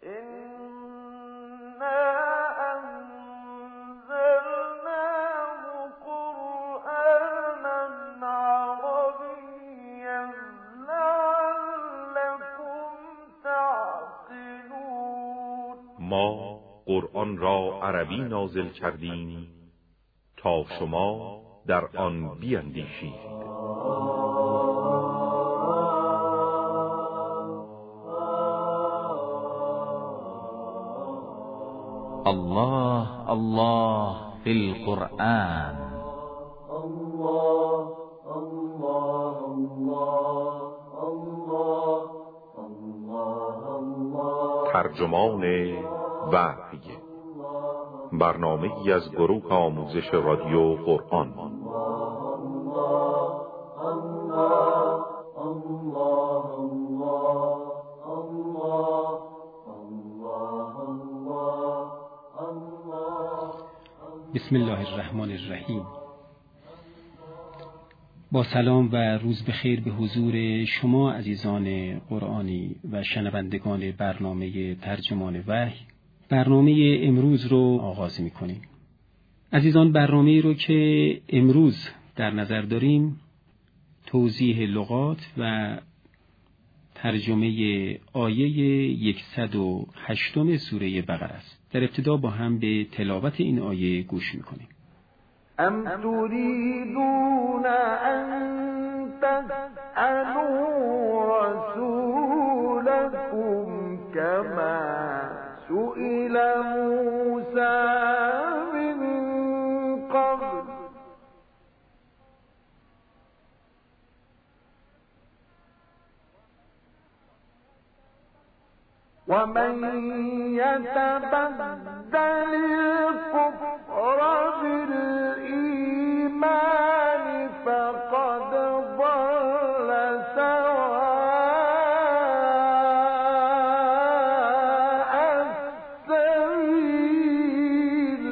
ما قرآن را عربی نازل کردیم تا شما در آن بیندیشید. الله الله فی القرآن. الله الله الله الله الله. ترجمان وحی، برنامه‌ای از گروه آموزش رادیو قرآن. بسم الله الرحمن الرحیم. با سلام و روز بخیر به حضور شما عزیزان قرآنی و شنوندگان برنامه ترجمان وحی. برنامه امروز رو آغاز می‌کنیم. عزیزان، برنامه‌ای رو که امروز در نظر داریم توضیح لغات و ترجمه آیه 108 سوره بقره است. در ابتدا با هم به تلاوت این آیه گوش می‌کنیم. ام تريدون ان تسألوا رسولكم كما سئل موسى من قبل ومن يتبدل الكفر بالإيمان فقد ضل سواء السبيل.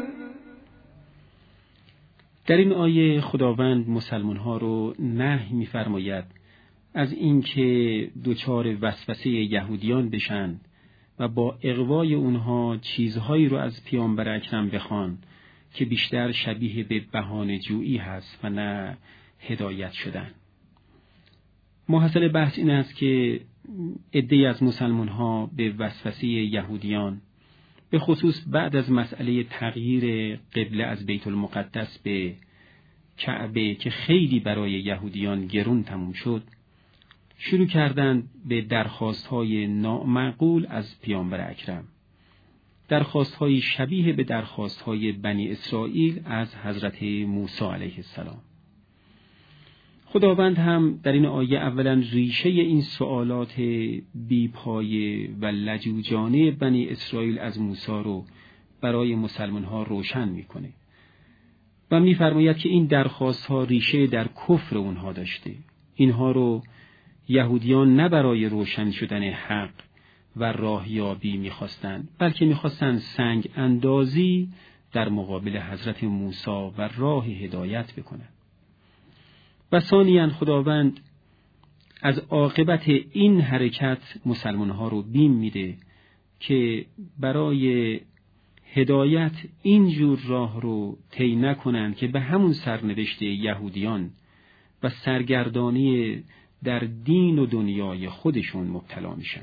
در این آیه خداوند مسلمان‌ها رو نهی می‌فرماید از اینکه دچار وسوسه یهودیان بشن و با اغوای اونها چیزهایی رو از پیامبر اکرم بخوان که بیشتر شبیه به بهانه‌جویی هست و نه هدایت شدن. محصل بحث این است که عده‌ای از مسلمان‌ها به وسوسه یهودیان به خصوص بعد از مسئله تغییر قبله از بیت المقدس به کعبه که خیلی برای یهودیان گرون تموم شد، شروع کردند به درخواست‌های نامعقول از پیامبر اکرم، درخواست‌های شبیه به درخواست‌های بنی اسرائیل از حضرت موسی علیه السلام. خداوند هم در این آیه اولا ریشه این سوالات بی‌پایه و لجوجانه بنی اسرائیل از موسی رو برای مسلمان‌ها روشن می‌کنه و می‌فرماید که این درخواست‌ها ریشه در کفر اونها داشته. اینها رو یهودیان نه برای روشن شدن حق و راهیابی می‌خواستند، بلکه می‌خواستند سنگ اندازی در مقابل حضرت موسی و راه هدایت بکنند. و ثانیاً خداوند از عاقبت این حرکت مسلمان‌ها رو بیم میده که برای هدایت اینجور راه رو طی نکنند که به همون سرنوشت یهودیان و سرگردانی در دین و دنیای خودشون مبتلا میشن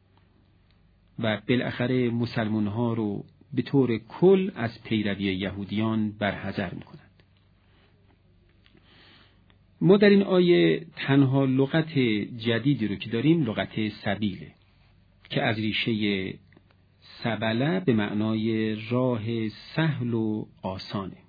و بالاخره مسلمان‌ها رو به طور کل از پیروی یهودیان برحذر میکنند. ما در این آیه تنها لغت جدیدی رو که داریم لغت سبیله که از ریشه سبله به معنای راه سهل و آسانه.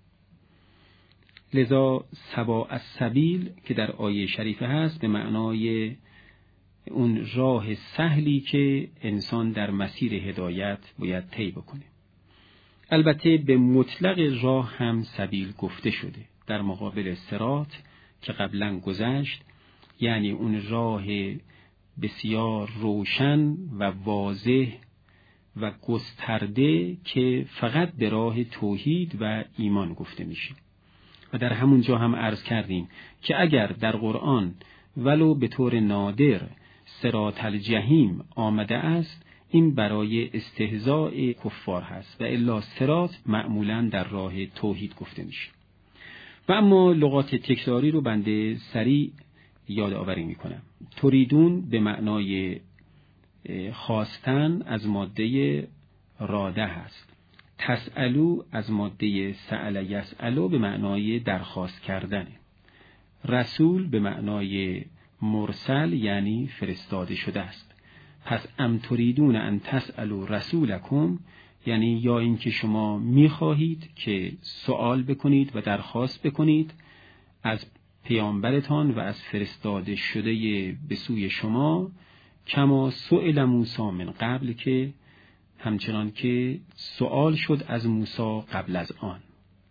لذا سواء السبیل که در آیه شریفه هست به معنای اون راه سهلی که انسان در مسیر هدایت باید طی بکنه. البته به مطلق راه هم سبیل گفته شده در مقابل صراط که قبلا گذشت، یعنی اون راه بسیار روشن و واضح و گسترده که فقط به راه توحید و ایمان گفته میشه. و در همون جا هم عرض کردیم که اگر در قرآن ولو به طور نادر صراط الجحیم آمده است، این برای استهزاء کفار هست و الا صراط معمولاً در راه توحید گفته میشه. و اما لغات تکراری رو بنده سریع یادآوری میکنم. تریدون به معنای خواستن از ماده راده هست. تسألو از ماده سأل یسألو به معنای درخواست کردنه. رسول به معنای مرسل یعنی فرستاده شده است. پس ام تریدون ان تسألوا رسولکم یعنی یا اینکه شما میخواهید که سوال بکنید و درخواست بکنید از پیامبرتان و از فرستاده شده به سوی شما، کما سئل موسی من قبل که همچنان که سوال شد از موسی قبل از آن.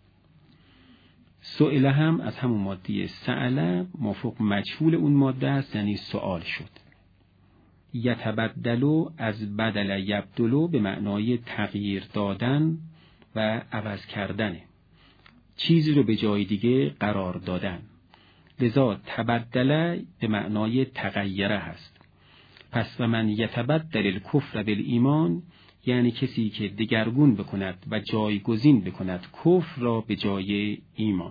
سئل هم از همون ماده سأل مفوق مجهول اون ماده است یعنی سوال شد. یتبدلو از بدل یبدلو به معنای تغییر دادن و عوض کردنه، چیزی رو به جای دیگه قرار دادن. لذا تبدل به معنای تغییره هست. پس و من یتبدل الکفر بالایمان یعنی کسی که دگرگون بکند و جایگزین بکند کفر را به جای ایمان.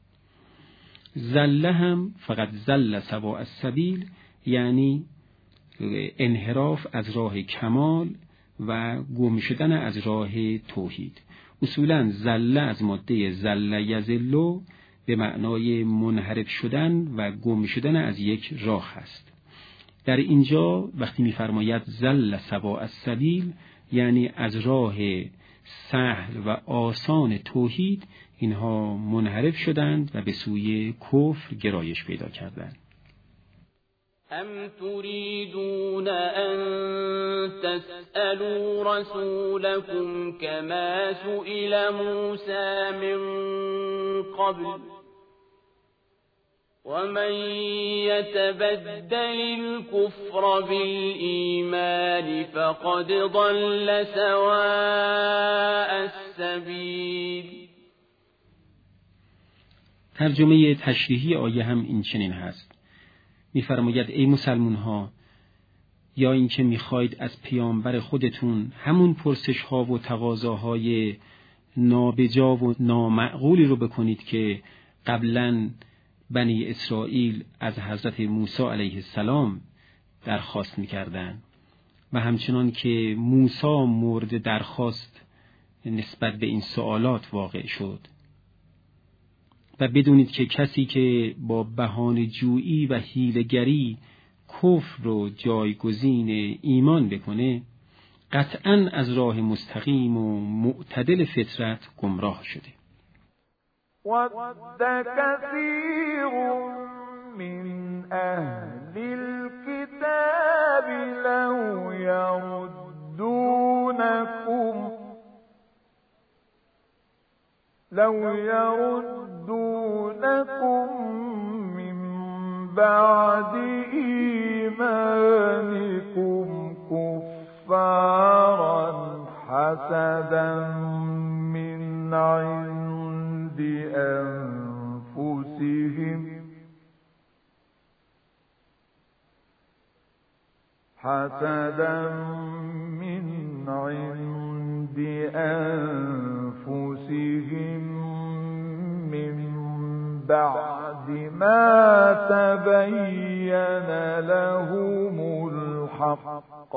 زله هم فقط زل سواء السبیل یعنی انحراف از راه کمال و گم شدن از راه توحید. اصولاً زله از ماده زله یزلو به معنای منحرف شدن و گم شدن از یک راه است. در اینجا وقتی می‌فرماید زل سواء السبیل یعنی از راه سهل و آسان توحید اینها منحرف شدند و به سوی کفر گرایش پیدا کردند. ام تريدون ان تسألوا رسولكم كما سئل موسى من قبل ومن يتبدل الكفر بالإيمان فقد ضل سواء السبيل. ترجمه تشریحی آیه هم این چنین هست. می‌فرماید ای مسلمان ها، یا اینکه می‌خواید از پیامبر خودتون همون پرسش ها و تقاضاهای نابجا و نامعقولی رو بکنید که قبلاً بنی اسرائیل از حضرت موسی علیه السلام درخواست می‌کردند و همچنان که موسی مورد درخواست نسبت به این سوالات واقع شد. و بدونید که کسی که با بهانه جویی و حیله‌گری کفر رو جایگزین ایمان بکنه قطعاً از راه مستقیم و معتدل فطرت گمراه شده. ود كثير من أهل الكتاب لو يردونكم من بعد إيمانكم كفارا حسدا من عند أنفسهم من بعد ما تبين لهم الحق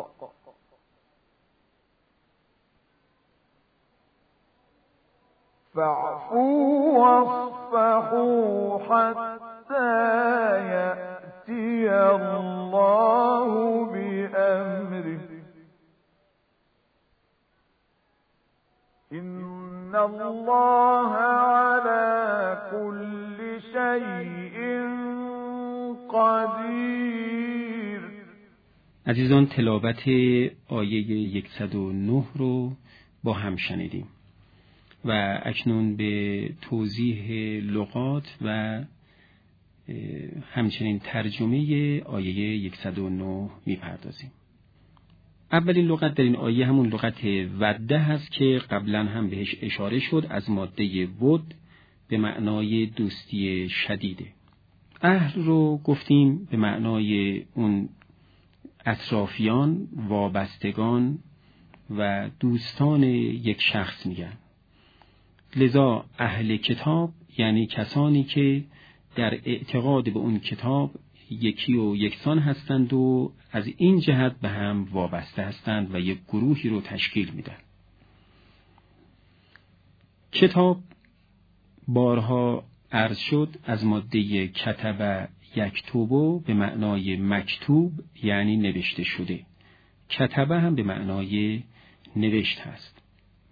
فاعفوا واصفحوا حتى يأتي الله بأمره إن الله على كل شيء قدیر. عزیزان، تلاوت آیه 109 رو با هم شنیدیم و اکنون به توضیح لغات و همچنین ترجمه آیه 109 میپردازیم. اولین لغت در این آیه همون لغت وده هست که قبلا هم بهش اشاره شد، از ماده ود به معنای دوستی شدیده. اهل رو گفتیم به معنای اون اطرافیان، وابستگان و دوستان یک شخص میگن. لذا اهل کتاب یعنی کسانی که در اعتقاد به اون کتاب یکی و یکسان هستند و از این جهت به هم وابسته هستند و یک گروهی رو تشکیل میدن. کتاب بارها عرض شد از ماده کتب یکتب به معنای مکتوب یعنی نوشته شده. کتب هم به معنای نوشت هست.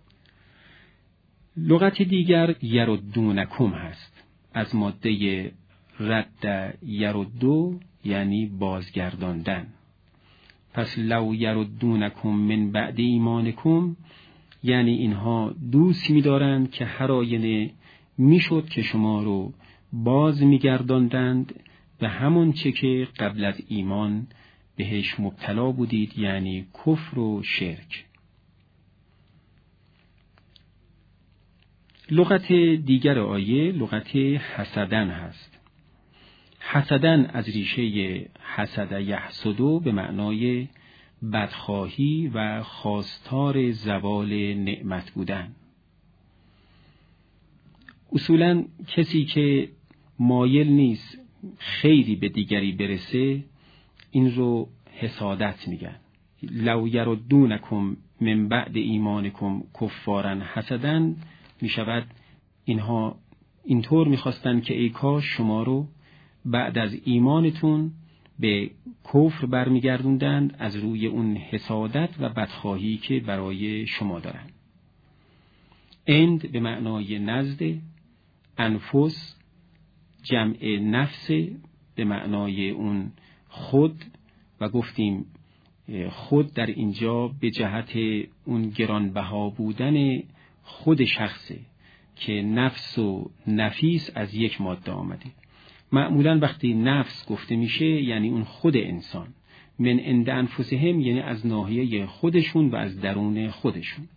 لغت دیگر یردونکم هست از ماده رد یردو یعنی بازگرداندن. پس لو یردونکم من بعد ایمانکم یعنی اینها دوست می‌دارند که هر آینه میشد که شما رو باز می‌گرداندند به همون چه که قبل از ایمان بهش مبتلا بودید، یعنی کفر و شرک. لغت دیگر آیه لغت حسدن هست. حسدن از ریشه حسد یحسدو به معنای بدخواهی و خواستار زوال نعمت بودن. اصولاً کسی که مایل نیست خیری به دیگری برسه این رو حسادت میگن. لو یردونکم من بعد ایمانکم کفارا حسدن میشود اینها اینطور میخواستن که ای کاش شما رو بعد از ایمانتون به کفر برمیگردوندند از روی اون حسادت و بدخواهی که برای شما دارن. اند به معنای نزد، انفس جمع نفس به معنای اون خود و گفتیم خود در اینجا به جهت اون گرانبها بودن خود شخصه که نفس و نفیس از یک ماده آمده. معمولاً وقتی نفس گفته میشه یعنی اون خود انسان، من عند انفسهم یعنی از ناحیه خودشون و از درون خودشون.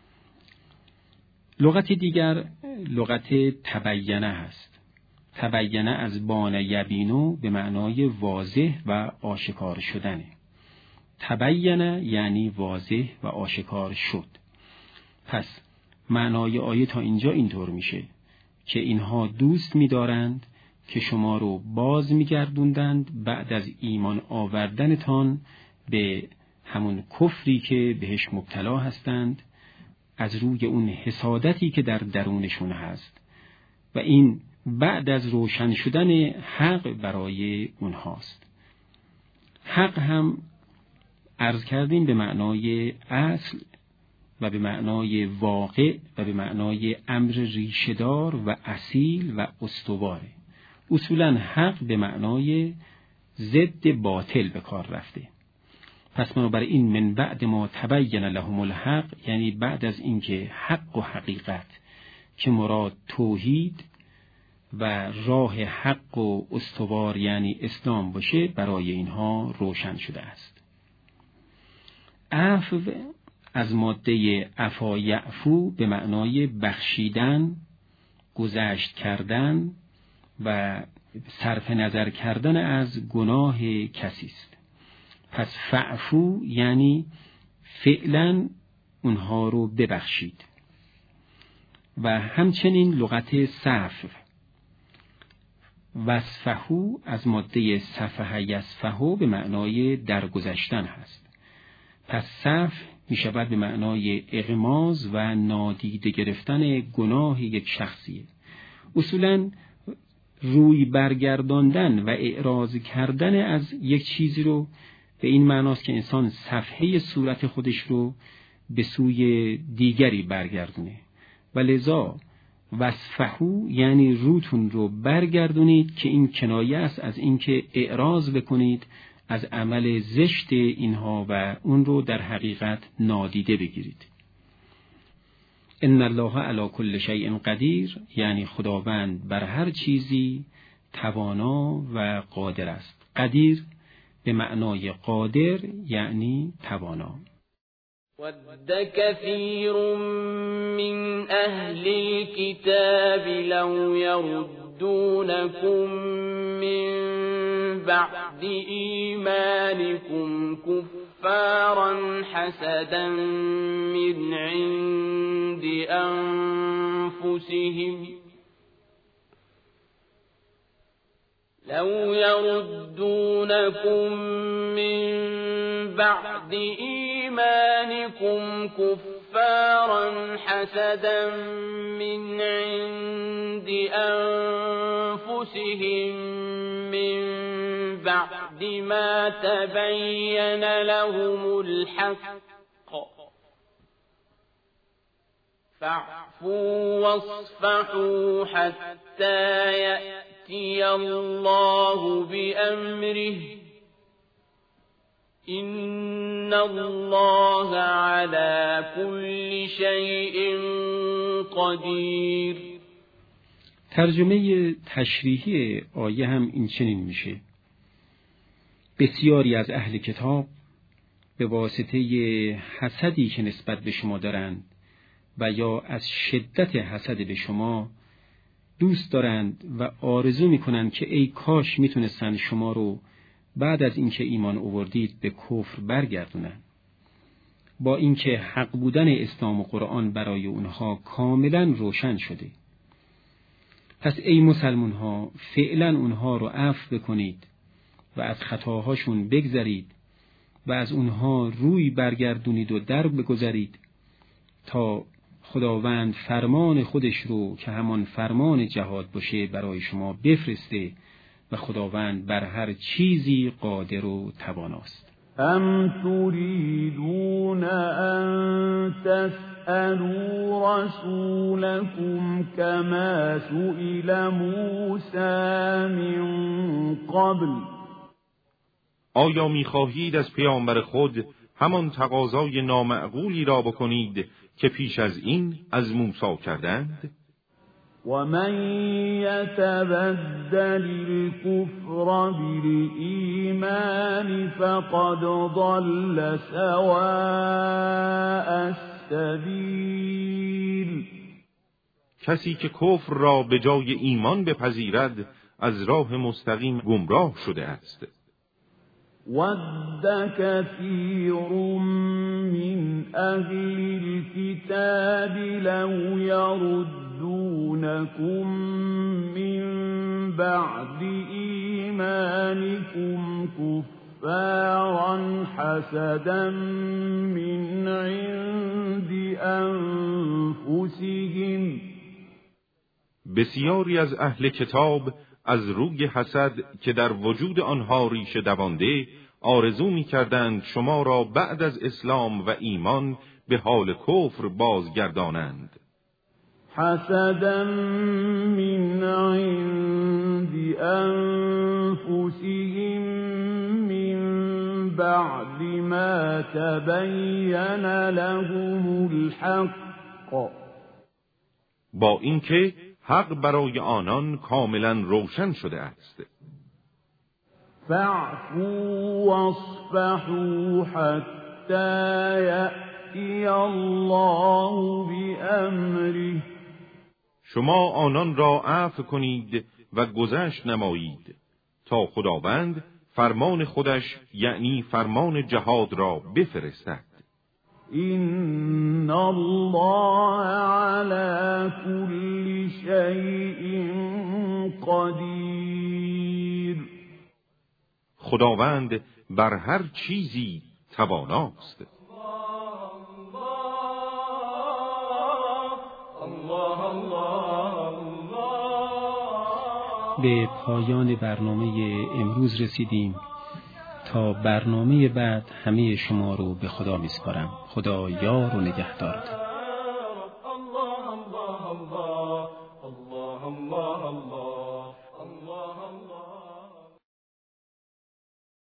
لغت دیگر لغت تبینه هست. تبینه از بان یبینو به معنای واضح و آشکار شدنه. تبینه یعنی واضح و آشکار شد. پس معنای آیه تا اینجا اینطور میشه که اینها دوست می‌دارند که شما رو باز می‌گردوندند بعد از ایمان آوردنتان به همون کفری که بهش مبتلا هستند از روی اون حسادتی که در درونشون هست و این بعد از روشن شدن حق برای اونهاست. حق هم عرض کردیم به معنای اصل و به معنای واقع و به معنای امر ریشه‌دار و اصیل و استواره. اصولاً حق به معنای ضد باطل به کار رفته. پس بنابراین من بعد ما تبین لهم الحق یعنی بعد از اینکه حق و حقیقت که مراد توحید و راه حق و استوار یعنی اسلام باشه برای اینها روشن شده است. عفو از ماده عفا یعفو به معنای بخشیدن، گذشت کردن و صرف نظر کردن از گناه کسی است. پس فعفو یعنی فعلا اونها رو ببخشید. و همچنین لغت صفو وصفهو از ماده صفحه یصفهو به معنای درگذشتن هست. پس صفح می شود به معنای اغماض و نادیده گرفتن گناه یک شخصیه. اصولاً روی برگرداندن و اعراض کردن از یک چیزی رو به این معناست که انسان صفحه صورت خودش رو به سوی دیگری برگردونه و لذا وصفهو یعنی روتون رو برگردونید که این کنایه است از اینکه اعراض بکنید از عمل زشت اینها و اون رو در حقیقت نادیده بگیرید. ان الله علی کل شیء قدیر یعنی خداوند بر هر چیزی توانا و قادر است. قدیر به معنای قادر یعنی توانا. ود كثير من أهل الكتاب لو يردونكم من بعد ایمانکم کفارا حسدا من عند انفسهم لو يردونكم من بعد ایمانکم کفارا حسدا من عند انفسهم من بعد ما تبين لهم الحق فاعفوا واصفحوا حتى يأتي الله بأمره إن الله على كل شيء قدیر. ترجمه تشریحی آیه هم این چنین میشه: بسیاری از اهل کتاب به واسطه حسدی که نسبت به شما دارند و یا از شدت حسد به شما دوست دارند و آرزو میکنند که ای کاش میتونستند شما رو بعد از اینکه ایمان آوردید به کفر برگردونند، با اینکه حق بودن اسلام و قرآن برای اونها کاملا روشن شده. پس ای مسلمان ها فعلا اونها رو عفو بکنید و از خطاهاشون بگذرید و از اونها روی برگردونید و در بگذارید تا خداوند فرمان خودش رو که همان فرمان جهاد باشه برای شما بفرسته و خداوند بر هر چیزی قادر و تواناست. ام تريدون ان تسألوا رسولكم كما سئل موسى من قبل آیا می‌خواهید از پیامبر خود همان تقاضای نامعقولی را بکنید که پیش از این از موسی کردند؟ ومن يتبدل الكفر بالإيمان فقد ضل سواء السبيل. کسی که کفر را به جای ایمان بپذیرد از راه مستقیم گمراه شده است. ود كثير من أهل الكتاب لو يردونكم من بعد إيمانكم كفارا حسدا من عند أنفسهم. بسیاری از اهل کتاب از روی حسد که در وجود آنها ریشه دوانده آرزو می‌کردند شما را بعد از اسلام و ایمان به حال کفر بازگردانند. حسدا من عند انفسهم من بعد ما تبین لهم الحق. با اینکه حق برای آنان کاملا روشن شده است. فاعفوا واصفحوا حتى یأتی الله بأمره. شما آنان را عفو کنید و گذشت نمایید تا خداوند فرمان خودش یعنی فرمان جهاد را بفرستد. إن الله على كل شيء قدیر. خداوند بر هر چیزی تواناست. به پایان برنامه امروز رسیدیم. تا برنامه بعد همه شما رو به خدا میسپارم. خدا یار و نگهدارتون.